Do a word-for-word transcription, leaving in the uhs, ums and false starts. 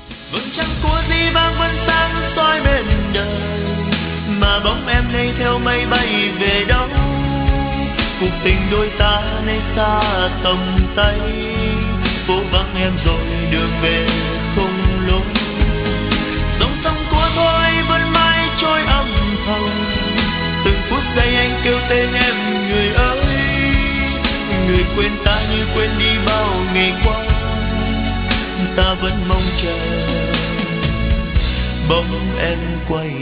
vầng trăng của dĩ vãng vẫn sáng soi bên đời, mà bóng em nay theo mây bay về đâu. Cuộc tình đôi ta nay xa tầm tay, phố vắng em rồi đường về không lối. Dòng sông của tôi vẫn mãi trôi âm thầm, từng phút giây anh kêu tên em người ơi. Người quên ta như quên đi bao ngày qua, ta vẫn mong chờ bóng em quay